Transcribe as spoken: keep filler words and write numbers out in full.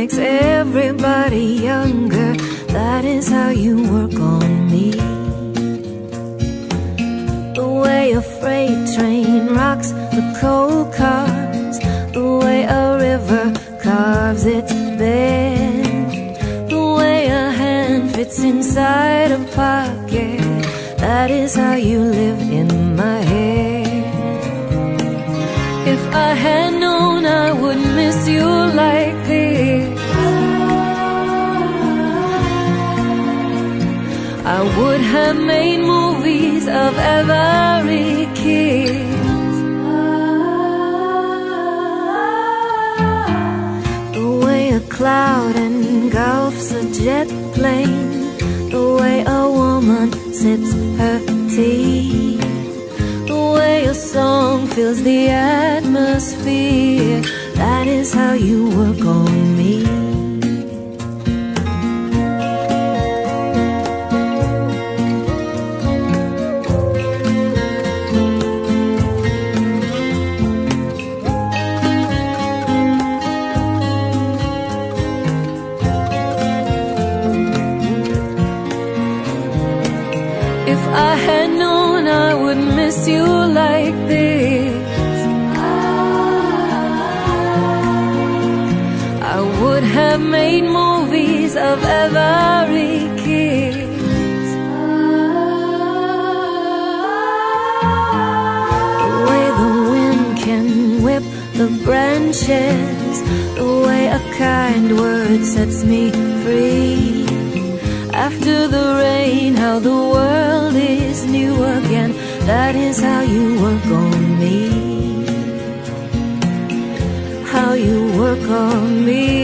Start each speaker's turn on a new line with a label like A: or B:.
A: makes everybody younger. That is how you work on me. The way a freight train rocks the coal cars, the way a river carves its bed, the way a hand fits inside a pocket. That is how you live in my head. If I had known I would miss you like this, I would have made movies of every kiss. The way a cloud engulfs a jet plane, the way a woman sips her tea, the way a song fills the atmosphere. That is how you work on me. If I had known I would miss you like this, I would have made movies of every kiss. The way the wind can whip the branches, the way a kind word sets me free. After the rain, how the world is new again. That is how you work on me. How you work on me.